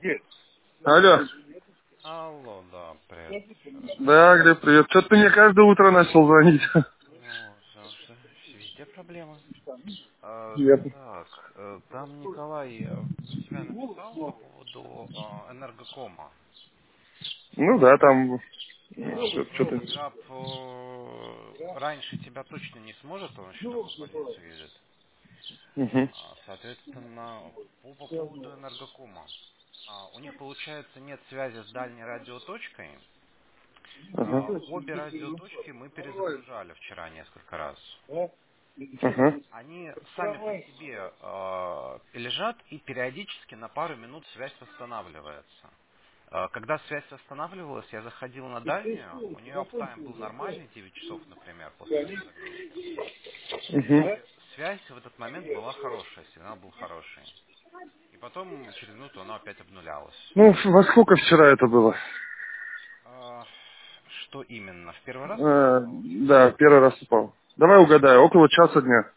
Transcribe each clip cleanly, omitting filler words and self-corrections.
Алло. Алло, да, привет еще раз. Да, Глеб, привет. Что-то ты мне каждое утро начал звонить. Ну, потому что везде проблема. Я... Так, там Николай тебя написал по поводу энергокома. Ну да, там Просто что-то... Габ раньше тебя точно не сможет, он еще только в больницу едет. Угу. Соответственно, по поводу энергокома. У них, получается, нет связи с дальней радиоточкой. Ага. Обе радиоточки мы перезагружали вчера несколько раз. Ага. Они сами по себе лежат, и периодически на пару минут связь восстанавливается. Когда связь восстанавливалась, я заходил на дальнюю, у нее аптайм был нормальный, 9 часов, например, после перезагрузки. Угу. И связь в этот момент была хорошая, сигнал был хороший. И потом через минуту она опять обнулялась. Ну, во сколько вчера это было? А, Что именно? В первый раз ты упал? Да, первый раз упал. Давай угадаю, около часа дня.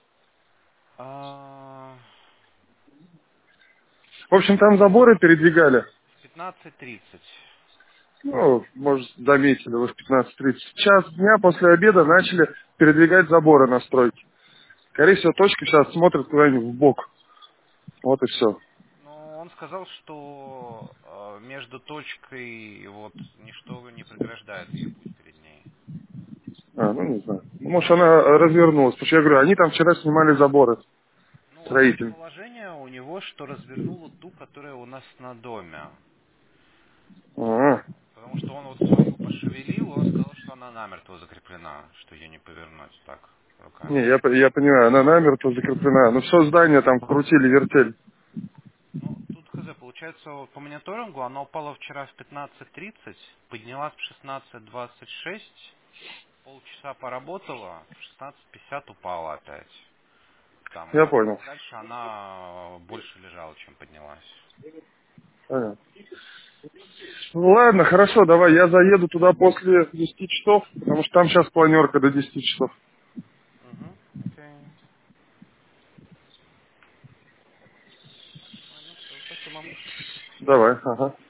А, В общем, там заборы передвигали. В 15:30. Ну, может, заметили, вы в 15:30. Час дня после обеда начали передвигать заборы на стройке. Скорее всего, точка сейчас смотрит куда-нибудь в бок. Вот и все. Ну, он сказал, что между точкой и вот ничто не преграждает ей путь перед ней. Ну не знаю. Может, она развернулась. Потому что я говорю, они там вчера снимали заборы Ну, вот строительные. предположение у него, что развернула ту, которая у нас на доме. А, Потому что он вот свою пошевелил, он сказал, что она намертво закреплена, что ее не повернуть так Не, руками. я понимаю, она намертво закреплена. Но все здание там крутили, вертели. Ну, тут хз, получается, вот по мониторингу она упала вчера в 15:30, поднялась в 16:26, полчаса поработала, в 16:50 упала опять. Там, Я и понял. дальше она больше лежала, чем поднялась. Понятно. Ну, ладно, хорошо, давай, я заеду туда после 10 часов, потому что там сейчас планерка до 10 часов. Угу, окей. Ладно, все, спасибо. Давай, ага.